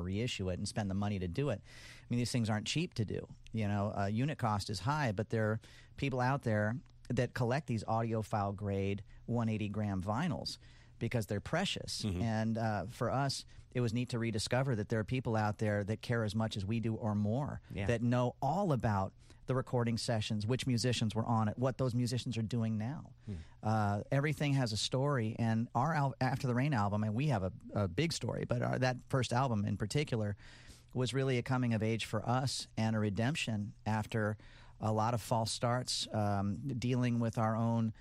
reissue it and spend the money to do it. I mean, these things aren't cheap to do. Unit cost is high, but there are people out there that collect these audiophile grade 180-gram vinyls because they're precious. Mm-hmm. And for us, it was neat to rediscover that there are people out there that care as much as we do or more, that know all about the recording sessions, which musicians were on it, what those musicians are doing now. Everything has a story, and our After the Rain album, and we have a big story, but that first album in particular was really a coming of age for us and a redemption after a lot of false starts, dealing with our own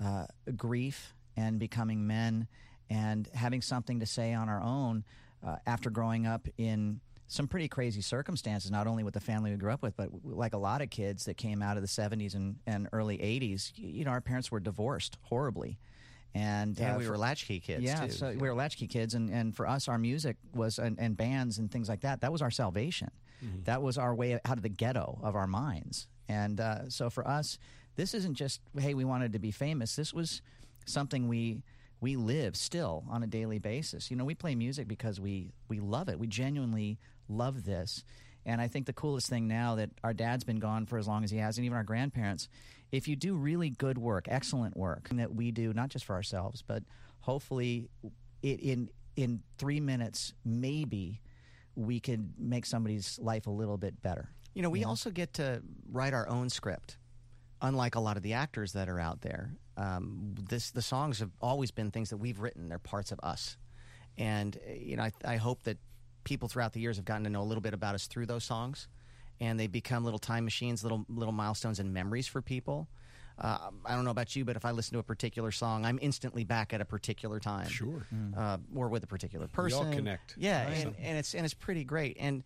grief and becoming men and having something to say on our own after growing up in some pretty crazy circumstances, not only with the family we grew up with, but like a lot of kids that came out of the 70s and early 80s, our parents were divorced horribly. And we were latchkey kids, too. So we were latchkey kids, and for us, our music was, and bands and things like that was our salvation. Mm-hmm. That was our way out of the ghetto of our minds. And so for us, this isn't just, hey, we wanted to be famous. This was something we live still on a daily basis. We play music because we love it. We genuinely love this. And I think the coolest thing now that our dad's been gone for as long as he has, and even our grandparents, if you do really good work, excellent work, that we do, not just for ourselves, but hopefully in 3 minutes, maybe we could make somebody's life a little bit better. We also get to write our own script, unlike a lot of the actors that are out there. The songs have always been things that we've written. They're parts of us. And, I hope that people throughout the years have gotten to know a little bit about us through those songs, and they become little time machines, little milestones and memories for people. I don't know about you, but if I listen to a particular song, I'm instantly back at a particular time. Sure. Or with a particular person. We all connect. Yeah, and it's pretty great. And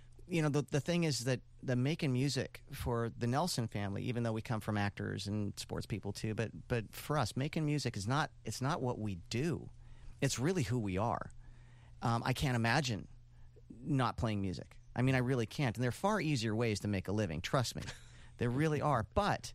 the thing is that the making music for the Nelson family, even though we come from actors and sports people too, but for us, making music is not what we do. It's really who we are. I can't imagine not playing music. I mean, I really can't. And there are far easier ways to make a living. Trust me, there really are. But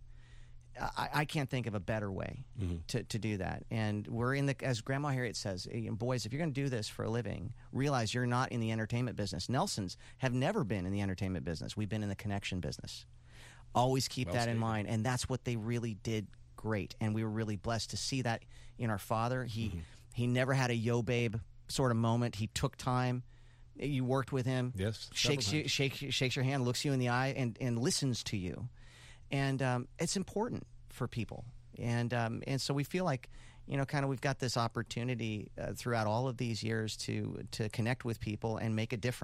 I can't think of a better way to do that. And we're as Grandma Harriet says, boys, if you're going to do this for a living, realize you're not in the entertainment business. Nelsons have never been in the entertainment business. We've been in the connection business. Always keep that in mind. And that's what they really did great. And we were really blessed to see that in our father. He never had a yo babe sort of moment. He took time. You worked with him. Yes. Shakes your hand, looks you in the eye, and listens to you. And it's important for people. And so we feel like, we've got this opportunity throughout all of these years to connect with people and make a difference.